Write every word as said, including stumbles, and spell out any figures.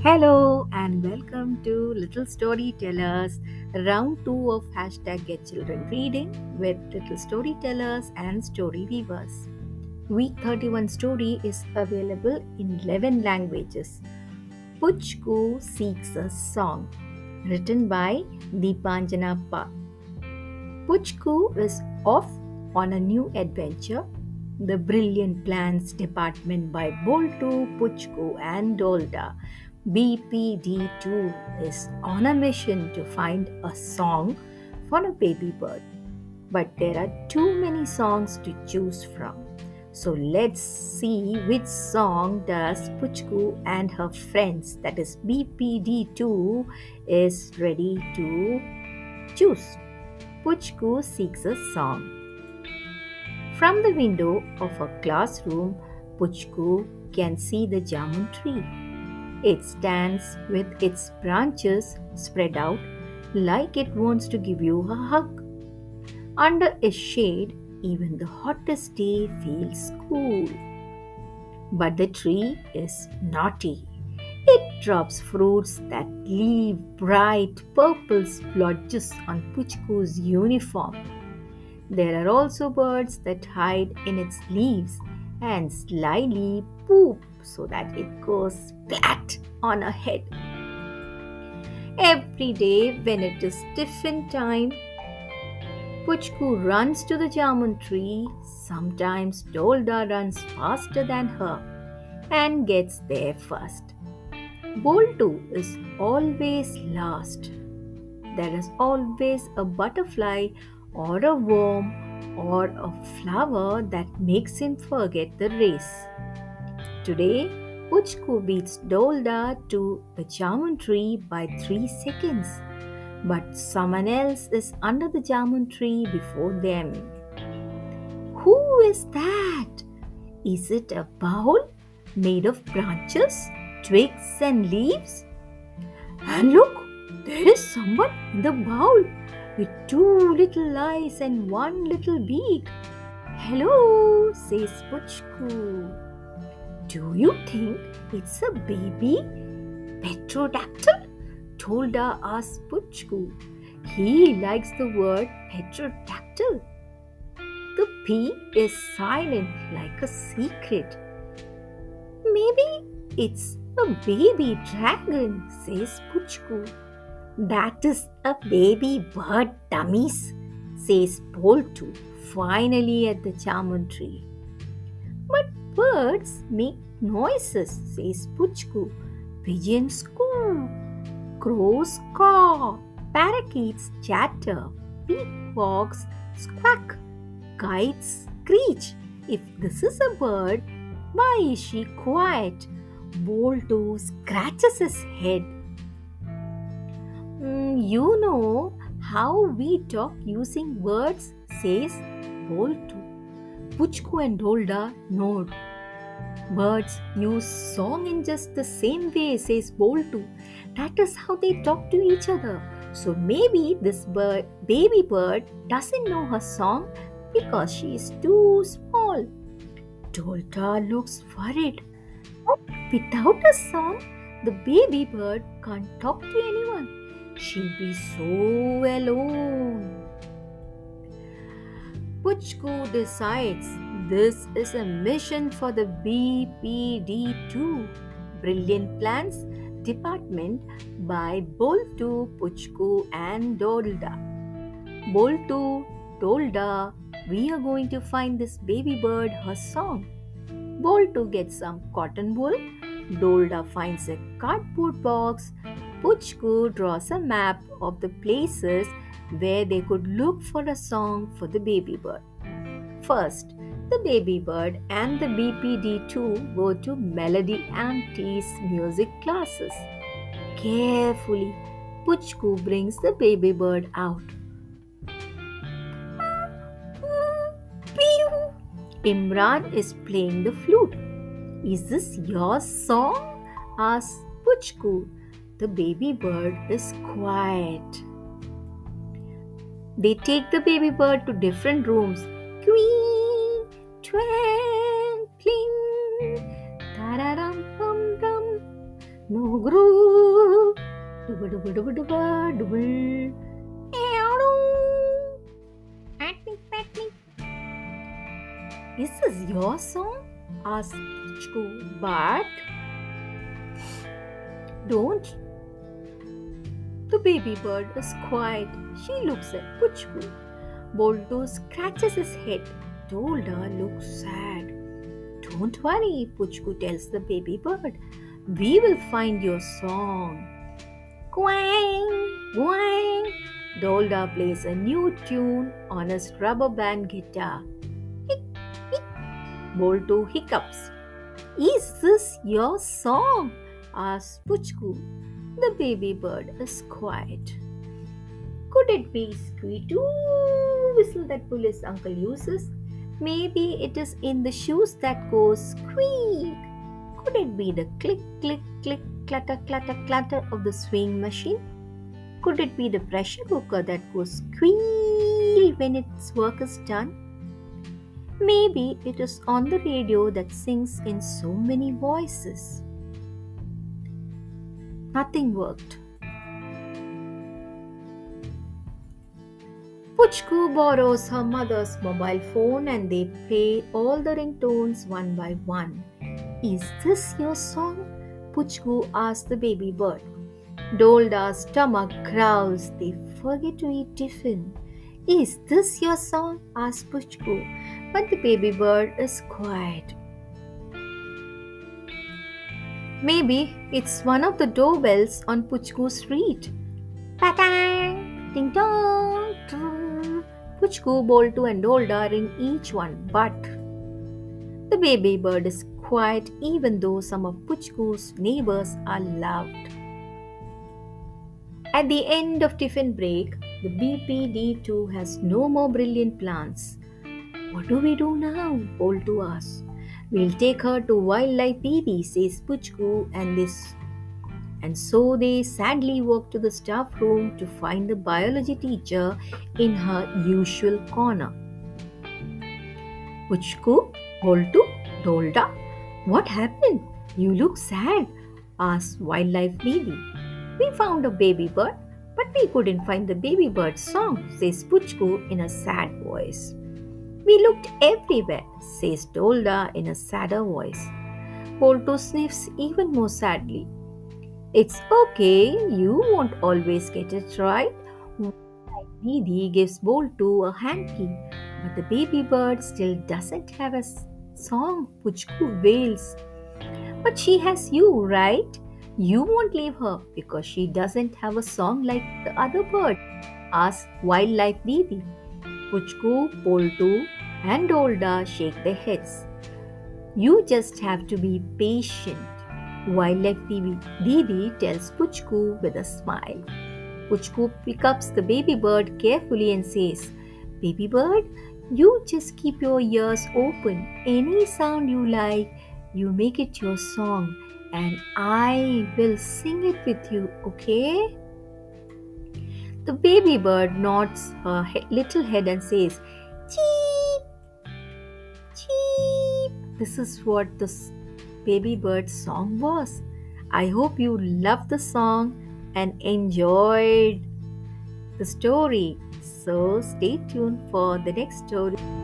Hello and welcome to Little Storytellers, round two of hashtag Get Children Reading with Little Storytellers and Story Weavers. Week thirty-one story is available in eleven languages. Puchku Seeks a Song, written by Deepanjana Pa. Puchku is off on a new adventure. The Brilliant Plans Department by Boltu, Puchku, and Dolda. B P D two is on a mission to find a song for a baby bird. But there are too many songs to choose from. So let's see which song does Puchku and her friends, that is B P D two, is ready to choose. Puchku seeks a song. From the window of a classroom, Puchku can see the jamun tree. It stands with its branches spread out like it wants to give you a hug. Under its shade, even the hottest day feels cool. But the tree is naughty. It drops fruits that leave bright purple splotches on Puchku's uniform. There are also birds that hide in its leaves and slyly poop so that it goes flat on her head. Every day when it is tiffin time, Puchku runs to the jamun tree. Sometimes Dolda runs faster than her and gets there first. Boltu is always last. There is always a butterfly or a worm or a flower that makes him forget the race. Today, Puchku beats Dolda to the jamun tree by three seconds. But someone else is under the jamun tree before them. Who is that? Is it a bowl made of branches, twigs, and leaves? And look, there is someone in the bowl with two little eyes and one little beak. Hello, says Puchku. Do you think it's a baby petrodactyl? Dolda asks Puchku. He likes the word petrodactyl. The P is silent like a secret. Maybe it's a baby dragon, says Puchku. That is a baby bird, dummies, says Boltu, finally at the jamun tree. But birds make noises, says Puchku. Pigeons coo, crows caw, parakeets chatter, peacocks squawk, kites screech. If this is a bird, why is she quiet? Boltu scratches his head. Mm, you know how we talk using words, says Boltu. Puchku and Dolda nod. Birds use song in just the same way, says Boltu. That is how they talk to each other. So maybe this bird, baby bird doesn't know her song because she is too small. Dolda looks worried. Without a song, the baby bird can't talk to anyone. She'll be so alone. Puchku decides this is a mission for the B P D two, Brilliant Plans Department by Boltu, Puchku and Dolda. Boltu, Dolda, we are going to find this baby bird her song. Boltu gets some cotton wool. Dolda finds a cardboard box. Puchku draws a map of the places where they could look for a song for the baby bird. First, the baby bird and the B P D two go to Melody Auntie's music classes. Carefully, Puchku brings the baby bird out. Imran is playing the flute. Is this your song? Asks Puchku. The baby bird is quiet. They take the baby bird to different rooms. Queen, twinkling, tararam pum dum. No gru, dubba dubba dubba dubba dubba. Patnik, patnik. Is this your song? Asked Puchku. But don't. The baby bird is quiet. She looks at Puchku. Boltu scratches his head. Dolda looks sad. Don't worry, Puchku tells the baby bird. We will find your song. Quang, quang. Dolda plays a new tune on his rubber band guitar. Hic, hic. Boltu hiccups. Is this your song? Asks Puchku. The baby bird is quiet. Could it be Squeetoo whistle that police uncle uses? Maybe it is in the shoes that goes squeak. Could it be the click, click, click, clatter, clatter, clatter of the swing machine? Could it be the pressure cooker that goes squeal when its work is done? Maybe it is on the radio that sings in so many voices. Nothing worked. Puchku borrows her mother's mobile phone and they play all the ringtones one by one. Is this your song? Puchku asks the baby bird. Dolda's stomach growls. They forget to eat tiffin. Is this your song? Asks Puchku. But the baby bird is quiet. Maybe it's one of the doorbells on Puchku's street. Patang! Ding dong! Trrr. Puchku, Boltu and Dolda ring each one, but the baby bird is quiet even though some of Puchku's neighbors are loud. At the end of tiffin break, the B P D two has no more brilliant plans. What do we do now? Boltu asks. We'll take her to Wildlife Didi, says Puchku, and this and so they sadly walk to the staff room to find the biology teacher in her usual corner. Puchku, Boltu, Dolda, what happened? You look sad, asked Wildlife Didi. We found a baby bird, but we couldn't find the baby bird's song, says Puchku in a sad voice. We looked everywhere, says Dolda in a sadder voice. Boltu sniffs even more sadly. It's okay, you won't always get it right. Didi gives Boltu a hanky, but the baby bird still doesn't have a song. Puchku wails. But she has you, right? You won't leave her because she doesn't have a song like the other bird, asks Wildlife Didi. Puchku, Boltu and Dolda shake their heads. You just have to be patient, Wildlife Didi tells Puchku with a smile. Puchku picks up the baby bird carefully and says, Baby bird, you just keep your ears open. Any sound you like, you make it your song and I will sing it with you, okay? The baby bird nods her he- little head and says, Cheep! Cheep! This is what the baby bird's song was. I hope you loved the song and enjoyed the story. So stay tuned for the next story.